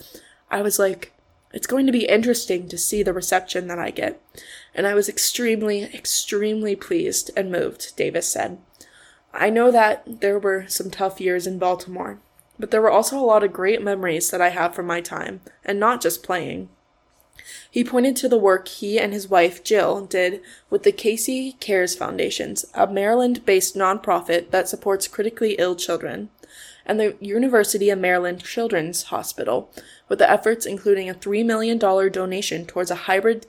I was like, it's going to be interesting to see the reception that I get, and I was extremely, extremely pleased and moved, Davis said. I know that there were some tough years in Baltimore, but there were also a lot of great memories that I have from my time, and not just playing. He pointed to the work he and his wife, Jill, did with the Casey Cares Foundations, a Maryland-based nonprofit that supports critically ill children, and the University of Maryland Children's Hospital, with the efforts including a three million dollars donation towards a hybrid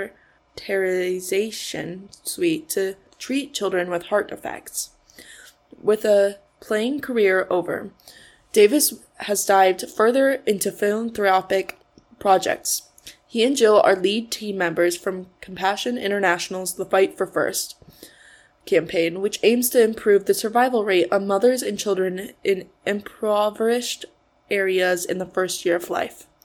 catheterization suite to treat children with heart defects. With a playing career over, Davis has dived further into philanthropic projects. He and Jill are lead team members from Compassion International's The Fight for First campaign, which aims to improve the survival rate of mothers and children in impoverished areas in the first year of life. The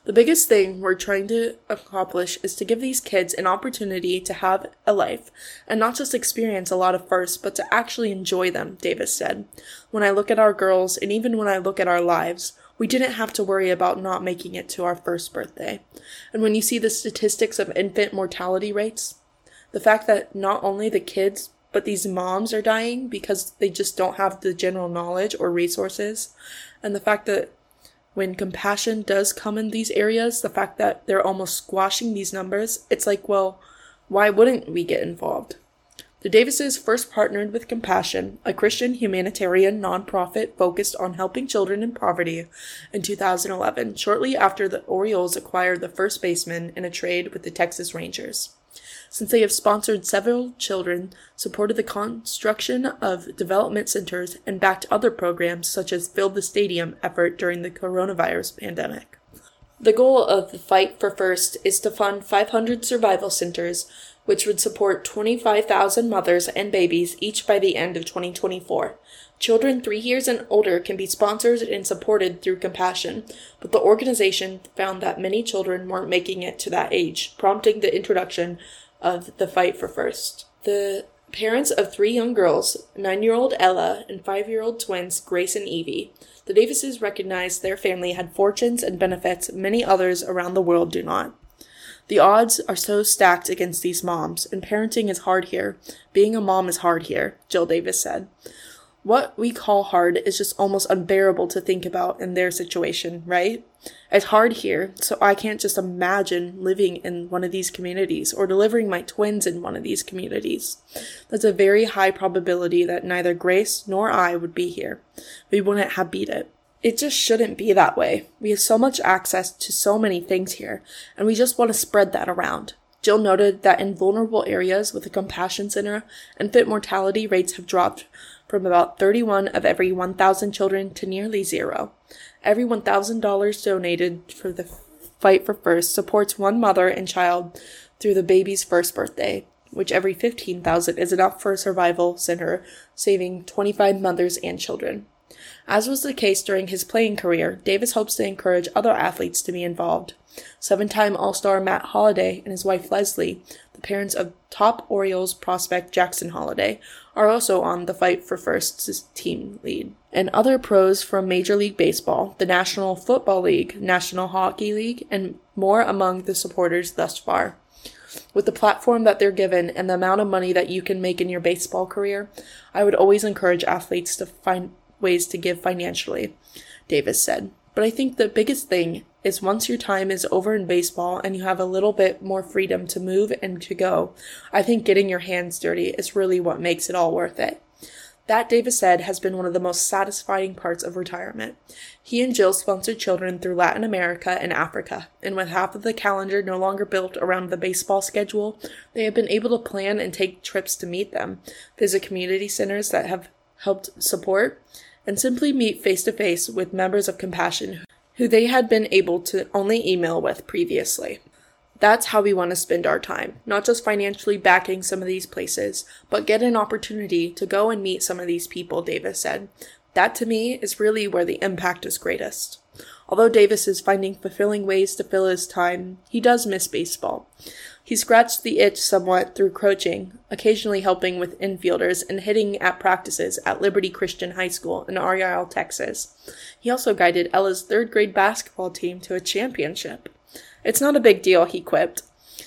The biggest thing we're trying to accomplish is to give these kids an opportunity to have a life and not just experience a lot of firsts, but to actually enjoy them, Davis said. When I look at our girls, and even when I look at our lives, we didn't have to worry about not making it to our first birthday. And when you see the statistics of infant mortality rates, the fact that not only the kids, but these moms are dying because they just don't have the general knowledge or resources, and the fact that when compassion does come in these areas, the fact that they're almost squashing these numbers, it's like, well, why wouldn't we get involved? The Davises first partnered with Compassion, a Christian humanitarian nonprofit focused on helping children in poverty, in two thousand eleven, shortly after the Orioles acquired the first baseman in a trade with the Texas Rangers. Since they have sponsored several children, supported the construction of development centers, and backed other programs such as Fill the Stadium effort during the coronavirus pandemic. The goal of the Fight for First is to fund five hundred survival centers, which would support twenty-five thousand mothers and babies each by the end of twenty twenty-four. Children three years and older can be sponsored and supported through Compassion, but the organization found that many children weren't making it to that age, prompting the introduction of the Fight for First. The parents of three young girls, nine-year-old Ella and five-year-old twins Grace and Evie, the Davises recognized their family had fortunes and benefits many others around the world do not. The odds are so stacked against these moms, and parenting is hard here. Being a mom is hard here, Jill Davis said. What we call hard is just almost unbearable to think about in their situation, right? It's hard here, so I can't just imagine living in one of these communities or delivering my twins in one of these communities. That's a very high probability that neither Grace nor I would be here. We wouldn't have beat it. It just shouldn't be that way. We have so much access to so many things here, and we just want to spread that around. Jill noted that in vulnerable areas with a Compassion Center, infant mortality rates have dropped from about thirty-one of every one thousand children to nearly zero. Every one thousand dollars donated for the Fight for First supports one mother and child through the baby's first birthday, which every fifteen thousand dollars is enough for a survival center, saving twenty-five mothers and children. As was the case during his playing career, Davis hopes to encourage other athletes to be involved. Seven-time All-Star Matt Holliday and his wife Leslie, the parents of top Orioles prospect Jackson Holliday, are also on the Fight for First's team lead. And other pros from Major League Baseball, the National Football League, National Hockey League, and more among the supporters thus far. With the platform that they're given and the amount of money that you can make in your baseball career, I would always encourage athletes to find ways to give financially, Davis said. But I think the biggest thing is once your time is over in baseball and you have a little bit more freedom to move and to go, I think getting your hands dirty is really what makes it all worth it. That, Davis said, has been one of the most satisfying parts of retirement. He and Jill sponsored children through Latin America and Africa, and with half of the calendar no longer built around the baseball schedule, they have been able to plan and take trips to meet them, visit community centers that have helped support, and simply meet face-to-face with members of Compassion who they had been able to only email with previously. That's how we want to spend our time, not just financially backing some of these places, but get an opportunity to go and meet some of these people, Davis said. That, to me, is really where the impact is greatest. Although Davis is finding fulfilling ways to fill his time, he does miss baseball. He scratched the itch somewhat through coaching, occasionally helping with infielders and hitting at practices at Liberty Christian High School in Argyle, Texas. He also guided Ella's third grade basketball team to a championship. It's not a big deal, he quipped.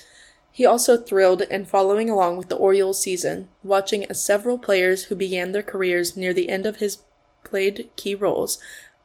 He also thrilled in following along with the Orioles season, watching as several players who began their careers near the end of his played key roles,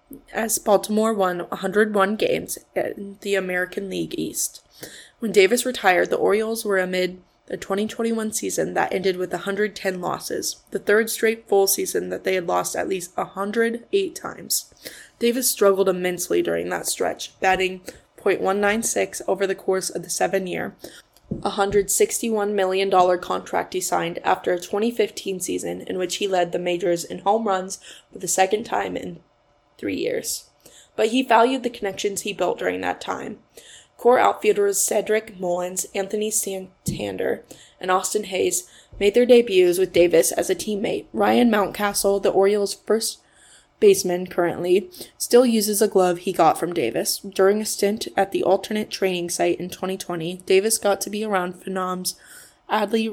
as Baltimore won one hundred one games in the American League East. When Davis retired, the Orioles were amid the twenty twenty-one season that ended with one hundred ten losses, the third straight full season that they had lost at least one hundred eight times. Davis struggled immensely during that stretch, batting point one nine six over the course of the seven-year, one hundred sixty-one million dollars contract he signed after a twenty fifteen season in which he led the majors in home runs for the second time in three years. But he valued the connections he built during that time. Core outfielders Cedric Mullins, Anthony Santander, and Austin Hayes made their debuts with Davis as a teammate. Ryan Mountcastle, the Orioles' first baseman currently, still uses a glove he got from Davis. During a stint at the alternate training site in twenty twenty, Davis got to be around Phnom's Adley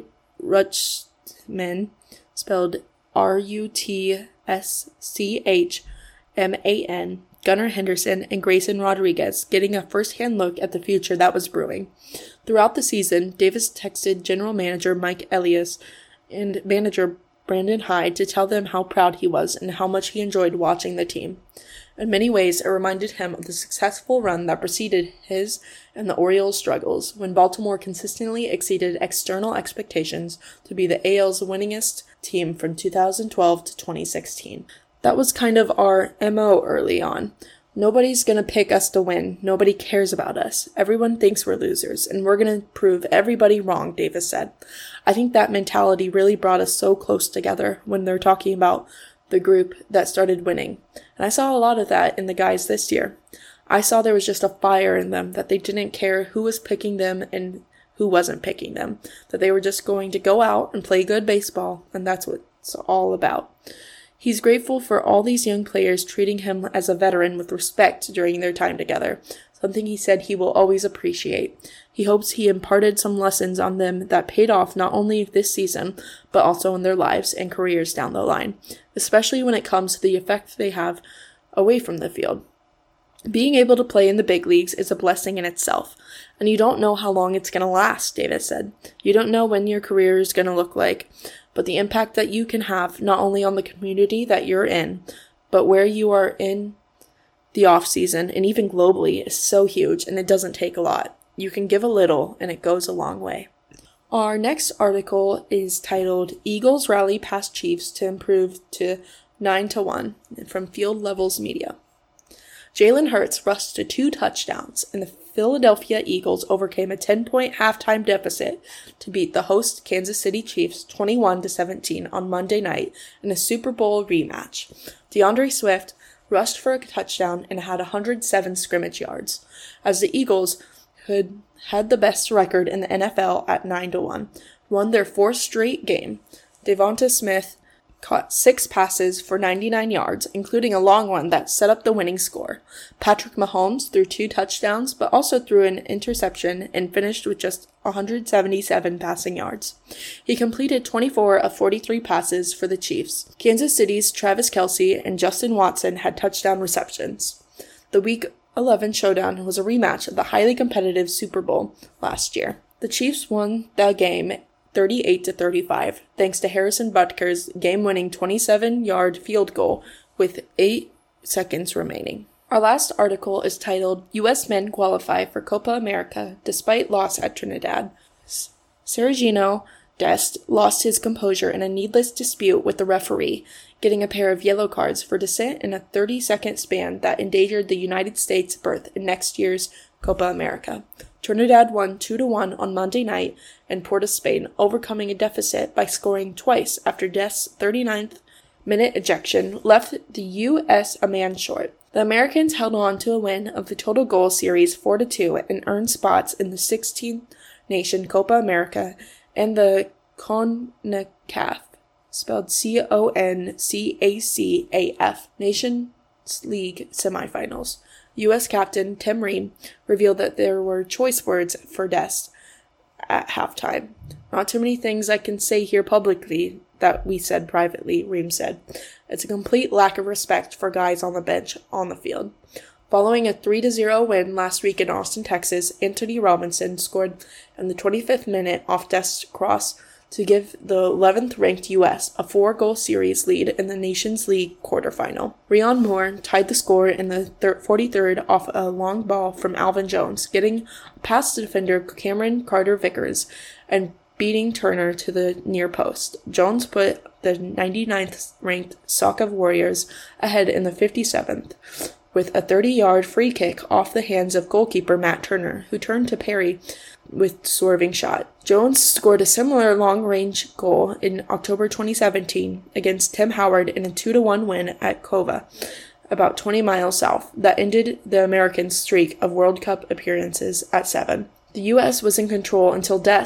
Rutschman, spelled R U T S C H M A N, Gunnar Henderson, and Grayson Rodriguez, getting a first-hand look at the future that was brewing. Throughout the season, Davis texted general manager Mike Elias and manager Brandon Hyde to tell them how proud he was and how much he enjoyed watching the team. In many ways, it reminded him of the successful run that preceded his and the Orioles' struggles, when Baltimore consistently exceeded external expectations to be the A L's winningest team from two thousand twelve to twenty sixteen. That was kind of our M O early on. Nobody's going to pick us to win. Nobody cares about us. Everyone thinks we're losers, and we're going to prove everybody wrong, Davis said. I think that mentality really brought us so close together when they're talking about the group that started winning. And I saw a lot of that in the guys this year. I saw there was just a fire in them, that they didn't care who was picking them and who wasn't picking them, that they were just going to go out and play good baseball, and that's what it's all about. He's grateful for all these young players treating him as a veteran with respect during their time together, something he said he will always appreciate. He hopes he imparted some lessons on them that paid off not only this season, but also in their lives and careers down the line, especially when it comes to the effect they have away from the field. Being able to play in the big leagues is a blessing in itself, and you don't know how long it's going to last, Davis said. You don't know when your career is going to look like, but the impact that you can have not only on the community that you're in, but where you are in the off season and even globally is so huge, and it doesn't take a lot. You can give a little, and it goes a long way. Our next article is titled Eagles Rally Past Chiefs to Improve to nine to one from Field Levels Media. Jalen Hurts rushed to two touchdowns, and the Philadelphia Eagles overcame a ten-point halftime deficit to beat the host Kansas City Chiefs twenty-one to seventeen on Monday night in a Super Bowl rematch. DeAndre Swift rushed for a touchdown and had one hundred seven scrimmage yards, as the Eagles, who had had the best record in the N F L at nine to one, won their fourth straight game. Devonta Smith caught six passes for ninety-nine yards, including a long one that set up the winning score. Patrick Mahomes threw two touchdowns, but also threw an interception and finished with just one hundred seventy-seven passing yards. He completed twenty-four of forty-three passes for the Chiefs. Kansas City's Travis Kelce and Justin Watson had touchdown receptions. The Week eleven showdown was a rematch of the highly competitive Super Bowl last year. The Chiefs won the game thirty-eight to thirty-five, thanks to Harrison Butker's game-winning twenty-seven-yard field goal with eight seconds remaining. Our last article is titled, U S Men Qualify for Copa America Despite Loss at Trinidad. Sergino Dest lost his composure in a needless dispute with the referee, getting a pair of yellow cards for dissent in a thirty-second span that endangered the United States' berth in next year's Copa America. Trinidad won two to one on Monday night in Port of Spain, overcoming a deficit by scoring twice after Dest's thirty-ninth minute ejection left the U S a man short. The Americans held on to a win of the total goal series four to two and earned spots in the sixteenth nation Copa America and the CONCACAF, spelled C O N C A C A F, Nations League semifinals. U S captain Tim Ream revealed that there were choice words for Dest at halftime. Not too many things I can say here publicly that we said privately, Ream said. It's a complete lack of respect for guys on the bench on the field. Following a three to zero win last week in Austin, Texas, Anthony Robinson scored in the twenty-fifth minute off Dest's cross to give the eleventh-ranked U S a four-goal series lead in the Nations League quarterfinal. Rhian Moore tied the score in the forty-third off a long ball from Alvin Jones, getting past the defender Cameron Carter-Vickers and beating Turner to the near post. Jones put the ninety-ninth-ranked Soka Warriors ahead in the fifty-seventh with a thirty-yard free kick off the hands of goalkeeper Matt Turner, who turned to parry with swerving shot. Jones scored a similar long-range goal in October twenty seventeen against Tim Howard in a two to one win at Cova, about twenty miles south, that ended the Americans' streak of World Cup appearances at seven. The U S was in control until Dest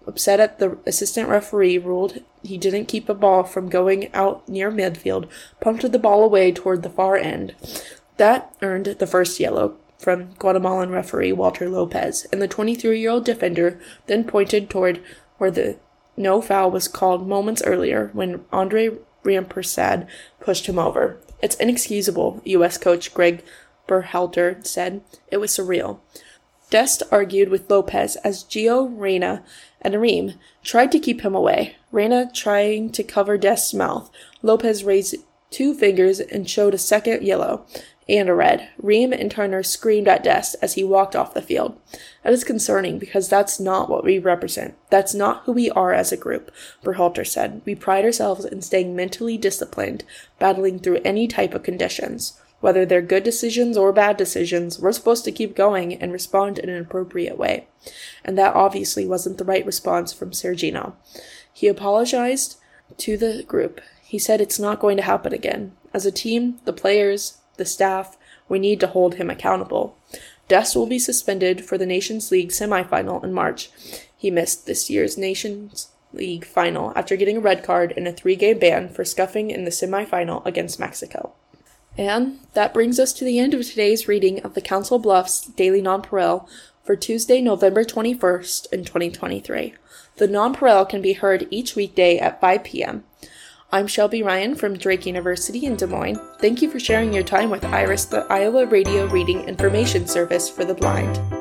upset at the assistant referee ruled he didn't keep a ball from going out near midfield, pumped the ball away toward the far end. That earned the first yellow from Guatemalan referee Walter Lopez, and the twenty-three-year-old defender then pointed toward where the no foul was called moments earlier when Andre Rampersad pushed him over. "It's inexcusable," U S coach Greg Berhalter said. "It was surreal." Dest argued with Lopez as Gio Reyna and Ream tried to keep him away. Reyna trying to cover Dest's mouth. Lopez raised two fingers and showed a second yellow and a red. Ream and Turner screamed at Dest as he walked off the field. "That is concerning because that's not what we represent. That's not who we are as a group," Berhalter said. "We pride ourselves in staying mentally disciplined, battling through any type of conditions. Whether they're good decisions or bad decisions, we're supposed to keep going and respond in an appropriate way." And that obviously wasn't the right response from Sergino. He apologized to the group. He said it's not going to happen again. As a team, the players, the staff, we need to hold him accountable. Dest will be suspended for the Nations League semifinal in March. He missed this year's Nations League final after getting a red card and a three-game ban for scuffing in the semifinal against Mexico. And that brings us to the end of today's reading of the Council Bluffs Daily Nonpareil for Tuesday, November twenty-first in twenty twenty-three. The Nonpareil can be heard each weekday at five p.m. I'm Shelby Ryan from Drake University in Des Moines. Thank you for sharing your time with Iris, the Iowa Radio Reading Information Service for the Blind.